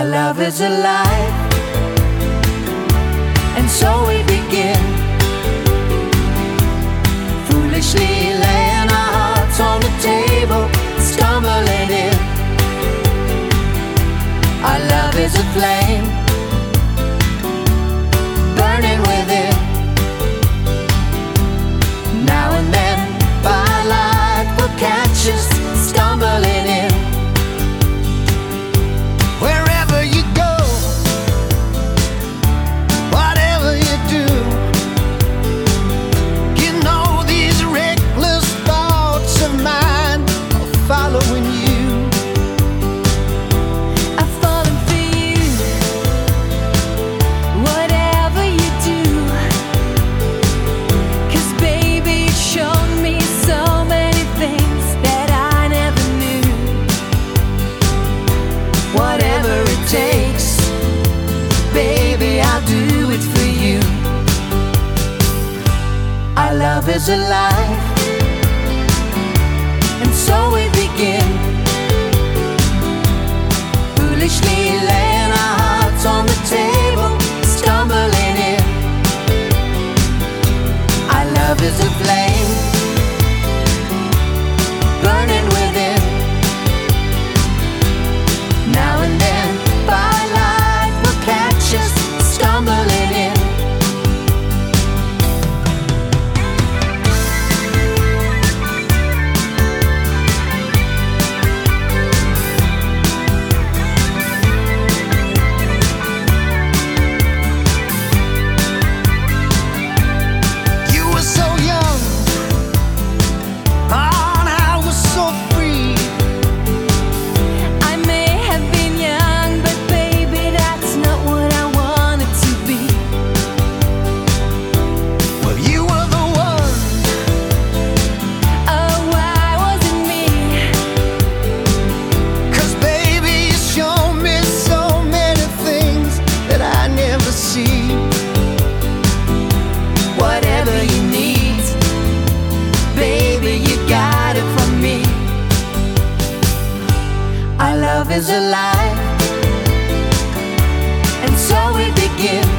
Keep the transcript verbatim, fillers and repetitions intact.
Our love is alive, and so we begin, foolishly laying our hearts on the table, stumbling in. Our love is a flame, burning within. Now and then firelight will catch us stumbling in. Wherever you go, whatever you do, you know these reckless thoughts of mine are following you. I've fallen for you, whatever you do, 'cause baby you showed me so many things that I never knew. Whatever it takes, baby, I'll do it for you. Our love is alive, and so we begin, foolishly laying our hearts on the table, stumbling in. Our love is a flame, burning within. Now and then firelight will catch us stumbling in. You were so young, oh, and I was so free. I may have been young, but baby, that's not what I wanted to be. Well, you were the one. Oh, why wasn't me? 'Cause baby, you show me so many things that I never see. Whatever you need, baby, you got it from me. Our love is alive, and so we begin,